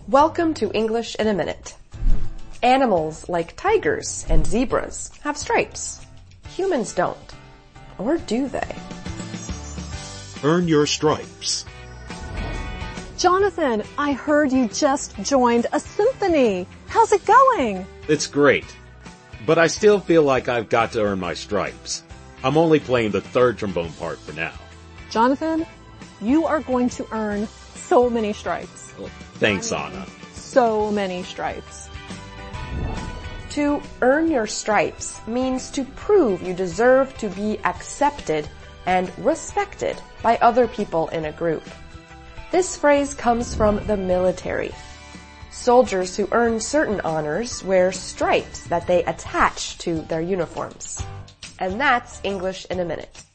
Welcome to English in a Minute. Animals like tigers and zebras have stripes. Humans don't. Or do they? Earn your stripes. Jonathan, I heard you just joined a symphony. How's it going? It's great. But I still feel like I've got to earn my stripes. I'm only playing the third trombone part for now. Jonathan, you are going to earn so many stripes. Thanks, Anna. So many stripes. To earn your stripes means to prove you deserve to be accepted and respected by other people in a group. This phrase comes from the military. Soldiers who earn certain honors wear stripes that they attach to their uniforms. And that's English in a Minute.